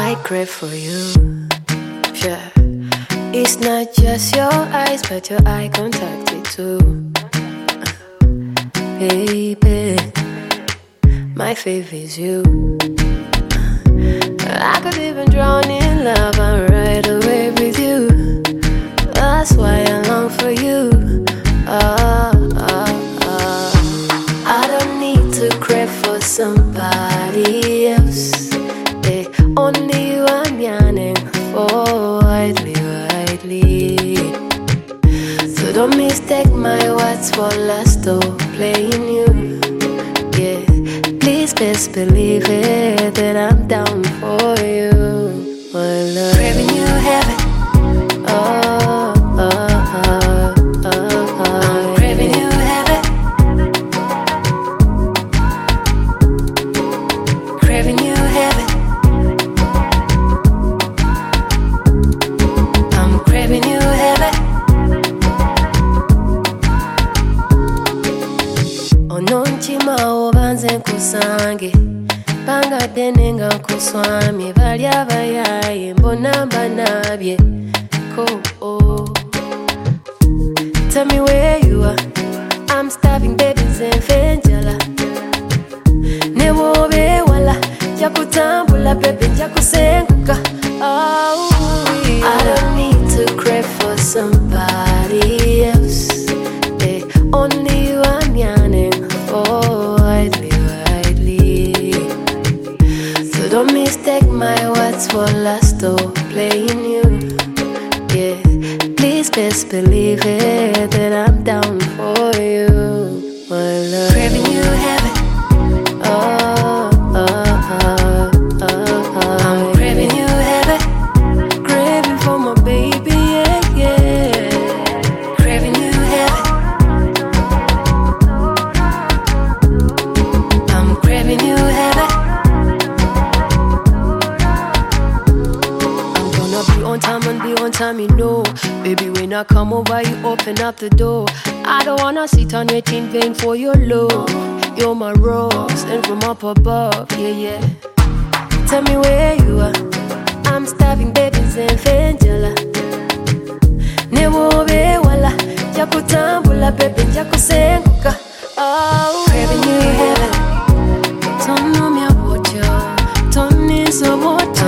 I crave for you. Yeah. It's not just your eyes, but your eye contact it too. Baby, my favorite is you. I could even drown in love and right away with you. That's why I long for you. I don't need to crave for somebody else. Only you I'm yearning for, widely. So don't mistake my words for lust or playing you. Yeah, please best believe it that I'm down for you, my love. Craving you heaven. I'm craving you heaven. Craving you heaven. I'm craving you heaven. Ononchima obanze nkusange Banga denenga nkuswami Bali abayaye mbona banabye Tell me where you are. I'm starving babies and fenjala Newobe wala Jakutambula baby jakusenguka. I don't need to crave for somebody else. Only you I'm yearning for, widely. So don't mistake my words for lust or playing you. Yeah, please best believe it that I'm down for you, my love. Craving you heaven. I'm craving you heaven. Craving for my baby, yeah. Craving you heaven. I'm craving you heaven. I'm gonna be on time and be on time, you know. Baby, when I come over, you open up the door. I don't wanna sit and wait in vain for your love. You're my rose, and from up above, yeah. Tell me where you are. I'm starving babies and fenjala Newobe wala Jakutambula baby jakusenguka. Craving you heaven. Don't know me about you. Don't need so much.